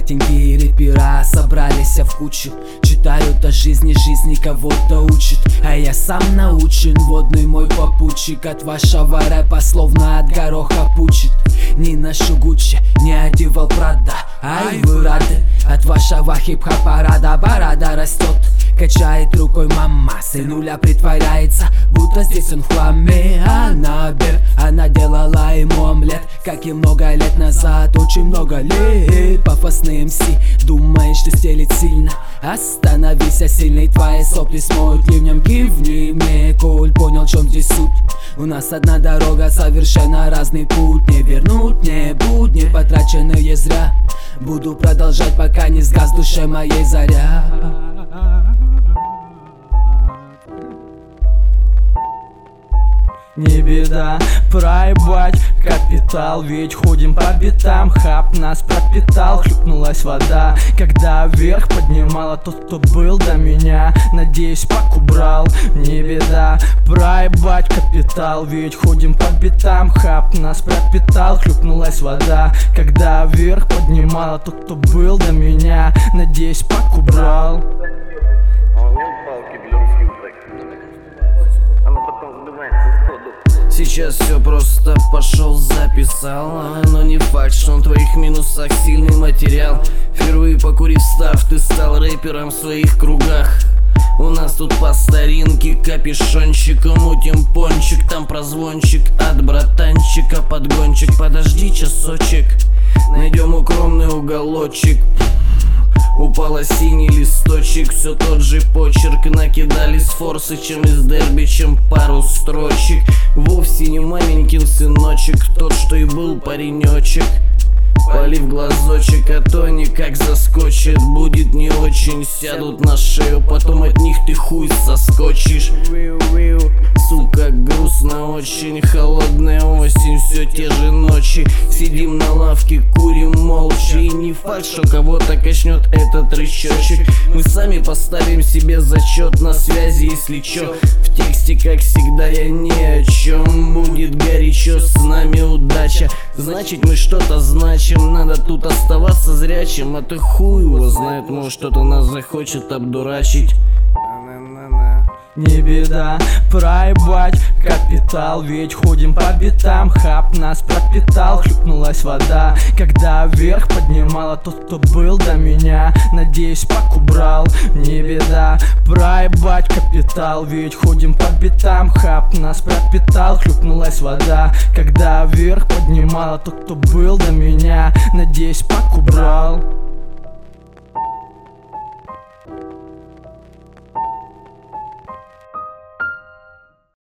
Богатенькие рэпера собрались в кучу, читают о жизни, жизни кого-то учат. А я сам научен, водный мой попутчик. От вашего рэпа словно от гороха пучит. Не ношу Гуччи, не одевал Прада. Ай, вы рады? От вашего хип-хопа рада, борода растет. Качает рукой мама, сынуля притворяется, будто здесь он в хламе. Она делала ему омлет, как и много лет назад, очень много лет. Пафосный МС, думаешь, что стелит сильно? Остановись, сильный, твои сопли смоют ливнем. Кивни мне, коль понял, в чем здесь суть. У нас одна дорога, совершенно разный путь. Не вернуть мне будни, потраченные зря. Буду продолжать, пока не сгас в душе моей заря. Не беда, проебать капитал, ведь ходим по битам. Хап нас пропитал, хлюпнулась вода, когда вверх поднимала тот, кто был до меня. Надеюсь, пак убрал. Не беда, проебать капитал, ведь ходим по битам. Хап нас пропитал, хлюпнулась вода, когда вверх поднимала тот, кто был до меня. Надеюсь, пак убрал. Сейчас все просто пошел, записал. Но не факт, что на твоих минусах сильный материал. Впервые покурив став, ты стал рэпером в своих кругах. У нас тут по старинке капюшончик, мутим пончик, там прозвончик от братанчика, подгончик. Подожди часочек, найдем укромный уголочек. Упал осенний листочек, все тот же почерк. Накидали с форсы, чем из дерби, чем пару строчек. Вовсе не маменькин сыночек, тот, что и был паренечек. Полив глазочек, а то никак заскочит. Будет не очень, сядут на шею, потом от них ты хуй соскочишь. Сука, грустно очень, холодная осень, все те же ночи. Сидим на лавке, курим молча, и не факт, что кого-то качнет этот рычажок. Мы сами поставим себе зачет, на связи, если чё. В тексте, как всегда, я ни о чем. Будет горячо, с нами удача, значит мы что-то значим. Надо тут оставаться зрячим, а ты хуй его знает, может кто-то нас захочет обдурачить. Не беда, проебать капитал, ведь ходим по битам. Хап нас пропитал, хлюпнулась вода, когда вверх поднимала тот, кто был до меня. Надеюсь, пак убрал. Не беда, проебать капитал, ведь ходим по битам. Хап нас пропитал, хлюпнулась вода, когда вверх поднимала тот, кто был до меня. Надеюсь, пак убрал.